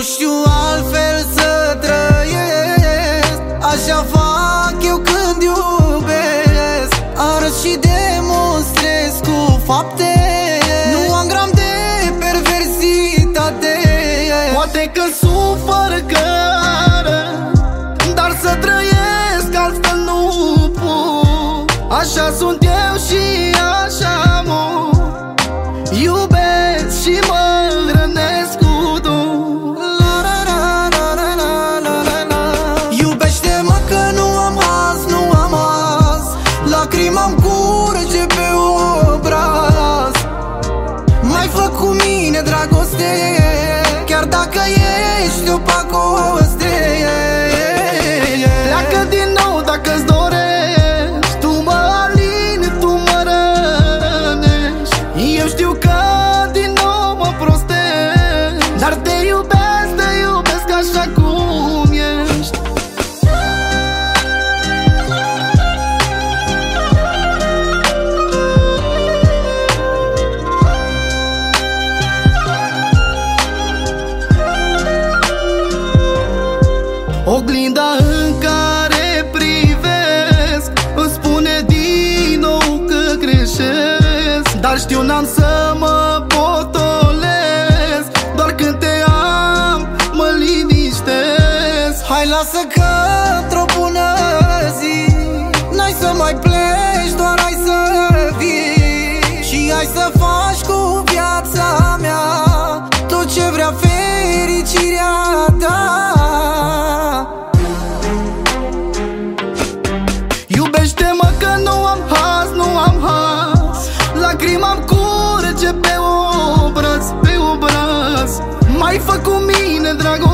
știu altfel să trăiesc, așa fac eu când iubesc. Arăt și demonstrez cu fapte, nu am gram de perversitate. Poate că sufăr cără, dar să trăiesc altfel nu pot. Așa sunt eu și așa mă iubesc și mă hrănesc cu dor. Iubește-mă că nu am azi, nu am azi. Lacrima-mi curge pe obraz. Mai fă cu mine dragoste, chiar dacă ești o pacoste. Pleacă din nou dacă-ți dorești, tu mă alini, tu mă rănești. Eu știu că din nou mă prostești, dar te iubesc așa cum ești. Oglinda în care privesc îmi spune din nou că greșesc, dar știu n-am să mă potolesc. Doar când te am mă liniștesc. Hai lasă că într-o bună zi n-ai să mai pleci, doar hai să vii. Și hai să faci cu viața mea tot ce vrea fericirea ta. Iubește-mă că nu am haz, nu am haz. Lacrima-mi curge pe obraz, pe obraz. Mai fă cu mine dragoste.